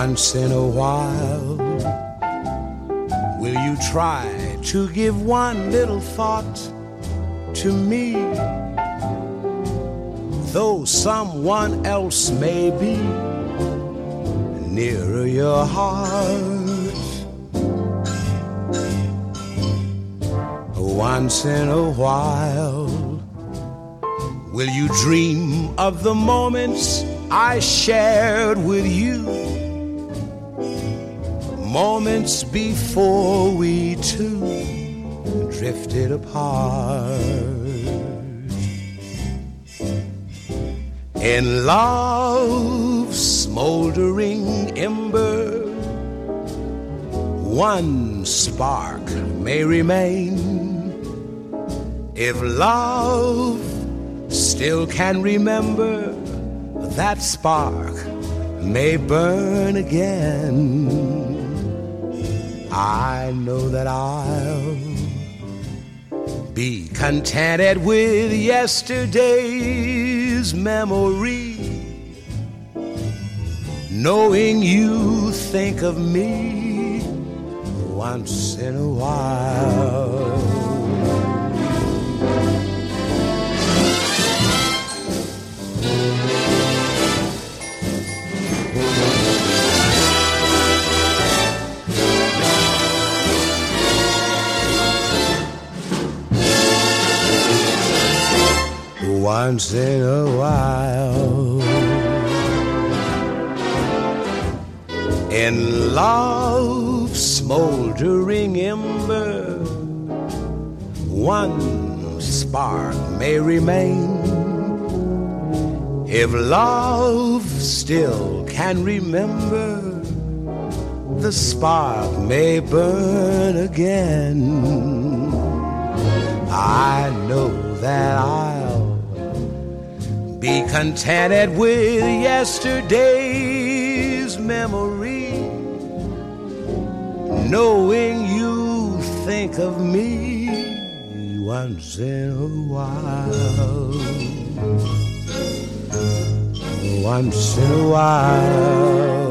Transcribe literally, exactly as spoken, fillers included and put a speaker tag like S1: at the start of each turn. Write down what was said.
S1: Once in a while, will you try to give one little thought to me? Though someone else may be nearer your heart, once in a while, will you dream of the moments I shared with you? Moments before we two drifted apart. In love's smoldering ember, one spark may remain. If love still can remember, that spark may burn again. I know that I'll be contented with yesterday's memory, knowing you think of me once in a while. Once in a while, in love's smoldering ember, one spark may remain. If love still can remember, the spark may burn again. I know that I'll be contented with yesterday's memory, knowing you think of me once in a while. Once in a while.